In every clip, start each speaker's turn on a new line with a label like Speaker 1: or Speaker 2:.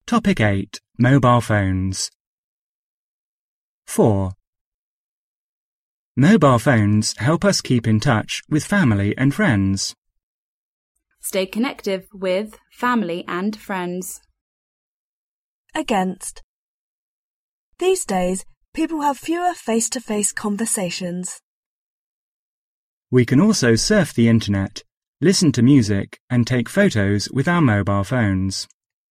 Speaker 1: Topic 8. Mobile phones. 4. Mobile phones help us keep in touch with family and friends.
Speaker 2: Stay connected with family and friends.
Speaker 3: Against. These days, people have fewer face-to-face conversations.
Speaker 1: We can also surf the internet, listen to music and take photos with our mobile phones.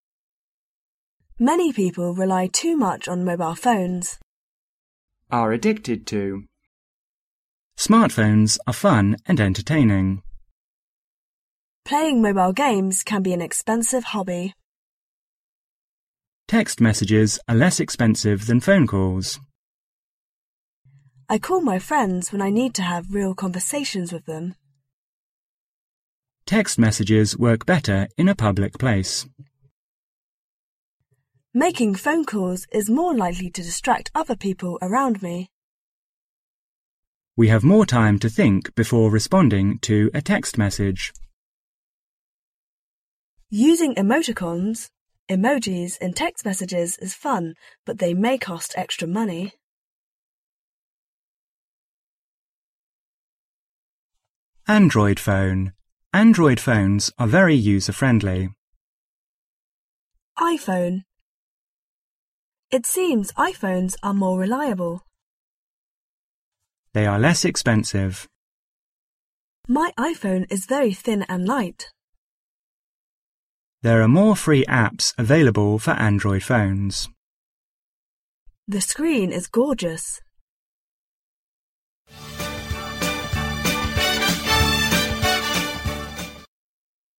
Speaker 3: Many people rely too much on mobile phones.
Speaker 1: Are addicted to. Smartphones are fun and entertaining.
Speaker 3: Playing mobile games can be an expensive hobby.
Speaker 1: Text messages are less expensive than phone calls.
Speaker 3: I call my friends when I need to have real conversations with them.
Speaker 1: Text messages work better in a public place.
Speaker 3: Making phone calls is more likely to distract other people around me.
Speaker 1: We have more time to think before responding to a text message.
Speaker 3: Using emoticons, emojis in text messages is fun, but they may cost extra money.
Speaker 1: Android phone. Android phones are very user-friendly.
Speaker 3: iPhone. It seems iPhones are more reliable.
Speaker 1: They are less expensive.
Speaker 3: My iPhone is very thin and light.
Speaker 1: There are more free apps available for Android phones.
Speaker 3: The screen is gorgeous.